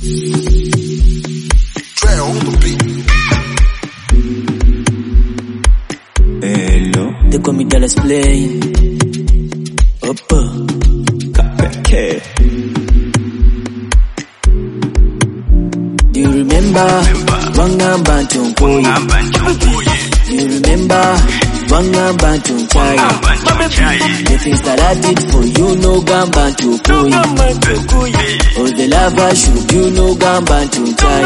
Hello. They call me Dallas Play. Oppa. KPK. Do you remember Wanga Bantu Koye? Do you remember Wanga Bantu Chai? The things that I did for you, no Gambantu Koye. Oh, the love I showed you, no Gambantu Chai.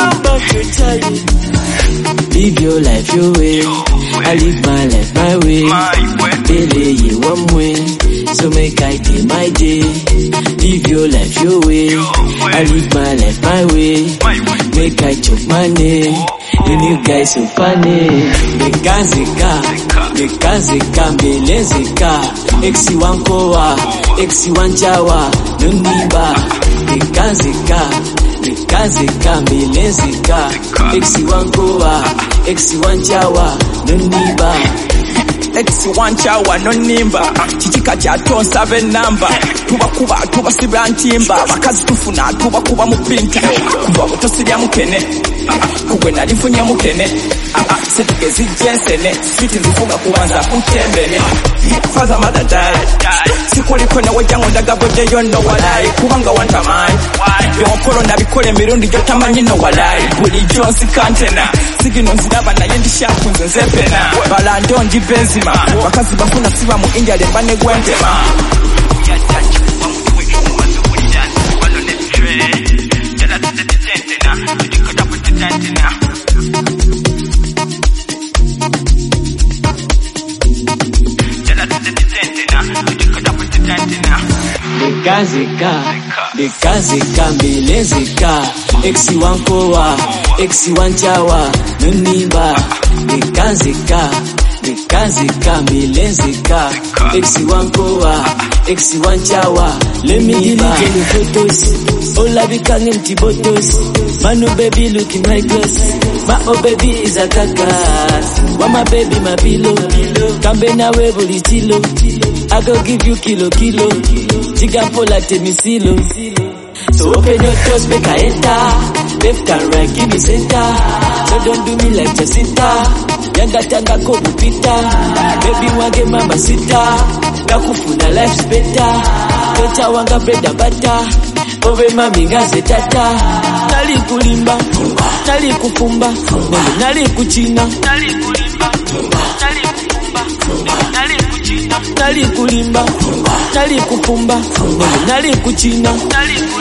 Live your life your way, I live my life my way. Daily you one way, so make I do my day. Live your life your way, I live my life my way. Make I chop money, and you guys so funny. Bekazika, mbelezika. Exi wankoa, exi wanchawa, nuniba. Bekazika, mbelezika. Exi wankoa, exi wanchawa, nuniba. Exi wanchawa no nimba chichika cha tonsa ve number tuba sibra ntimba bakazi tufuna tuba mupinta kuba butosirya mukene kugwe nalifunya mukene setugezi jensene sweet nzifunga kubanza kutembene faza madadai sikuliko na wajango ndagabode yono walai kubanga wantamai yonkolo nabikole mirundi jotamanyi no walai buli jonsi kantena sigino nziraba naye ndishakunze nzepena balando ndi benzima bakazi bafuna siba mu India lembane gwentema Bekazika, mbelezika. Exi wankoa, exi wanchawa, nuniba. Bekazika, mbelezika. Exi wankoa, exi wanchawa, let me delete the photos. All I become empty bottles. Manu baby looking like us. My oh baby is a kakas. Wa my baby my pillow. Kambe na we bulitilo. I go give you kilo. Chiga pola temisilo. So open your doors, make I enter. Left and right, give me center. So don't do me like Jacinta. Yanga tanga kobu pita. Baby wange mama sita. Nakufuna life's better. Tocha wanga bread and butter. Ove mami ngaze tata. Nali kulimba, nali kufumba, nali kuchina. Nali kulimba, nali kufumba, nali kuchina. Nali kulimba, nali kufumba, nali kuchina.